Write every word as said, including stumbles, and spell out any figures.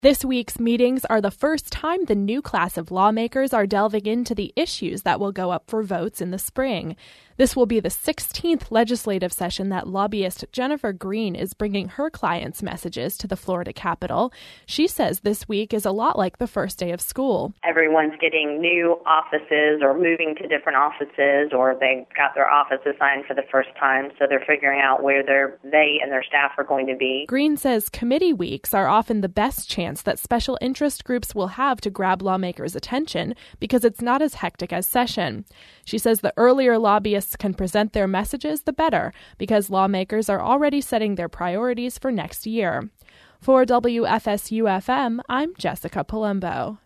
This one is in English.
This week's meetings are the first time the new class of lawmakers are delving into the issues that will go up for votes in the spring. This will be the sixteenth legislative session that lobbyist Jennifer Green is bringing her clients' messages to the Florida Capitol. She says this week is a lot like the first day of school. Everyone's getting new offices or moving to different offices, or they got their office assigned for the first time, so they're figuring out where they're, they and their staff are going to be. Green says committee weeks are often the best chance that special interest groups will have to grab lawmakers' attention because it's not as hectic as session. She says the earlier lobbyists can present their messages, the better, because lawmakers are already setting their priorities for next year. For W F S U F M, I'm Jessica Palumbo.